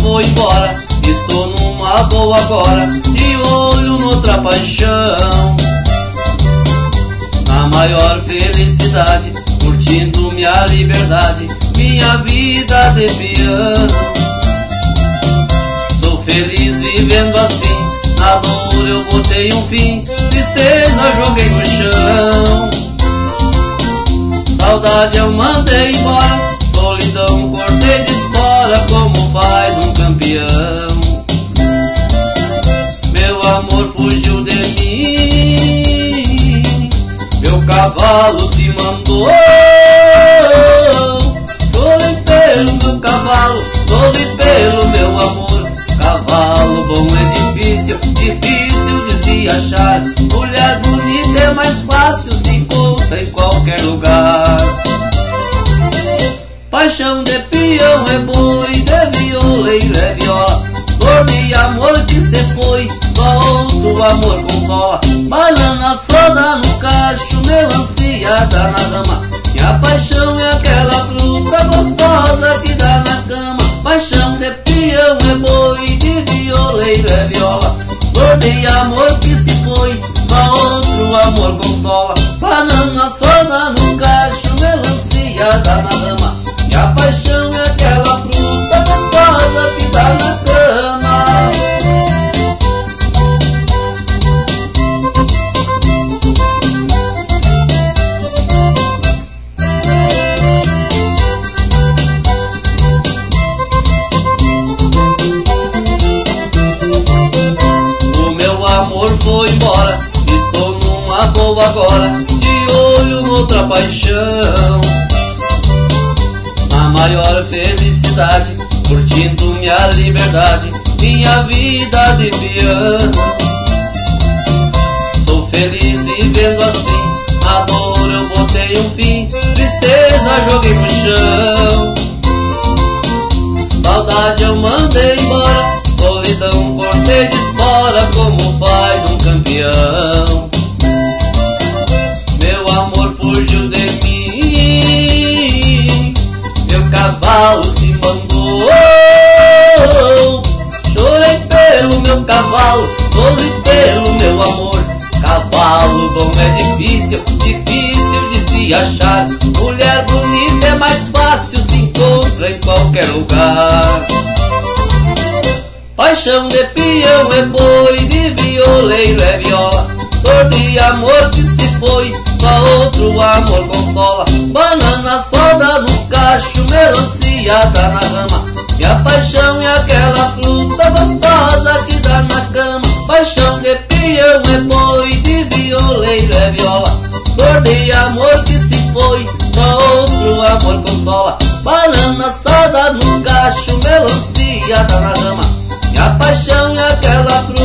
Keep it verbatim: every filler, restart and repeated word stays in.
foi embora, estou numa boa agora, de olho noutra paixão. Na maior felicidade, curtindo minha liberdade, minha vida de peão. Sou feliz vivendo assim, na dor eu botei um fim, tristeza joguei no chão. Saudade eu mandei embora, solidão cortei de espora, como faz um campeão. Meu amor fugiu de mim, meu cavalo se mandou. Chorei pelo meu cavalo, chorei pelo meu amor. Cavalo bom é difícil, difícil de se achar. Mulher bonita é mais fácil, se encontra em qualquer lugar. Paixão de peão é boi, de violeiro é viola. Dor de amor que cê foi, só outro amor consola. Banana soda no cacho, melancia na rama. Minha paixão é aquela fruta gostosa que dá na cama. Paixão de peão é boi, de violeiro é viola. Dor de amor que se foi, só outro amor consola. Banana soda no cacho, melancia na rama. Minha paixão é aquela fruta gostosa que dá na cama. O meu amor foi embora, estou numa boa agora, de olho noutra paixão. Na maior felicidade, curtindo minha liberdade, minha vida de peão. Sou feliz vivendo assim, na dor eu botei um fim, tristeza joguei no chão. Saudade eu mandei embora, solidão cortei de espora, como faz um campeão. Meu amor fugiu de mim, meu cavalo se mandou. Chorei pelo meu cavalo, chorei pelo meu amor. Cavalo bom é difícil, difícil de se achar. Mulher bonita é mais fácil, se encontra em qualquer lugar. Paixão de peão é boi, de violeiro é viola. Dor de amor que se foi, só outro amor consola. Banana soda no cacho, melancia dá na rama. Minha paixão é aquela fruta gostosa que dá na cama. Paixão de peão é boi, de violeiro é viola. Dor de amor que se foi, só outro amor consola. Banana soda no cacho, melancia dá na rama. Minha paixão é aquela fruta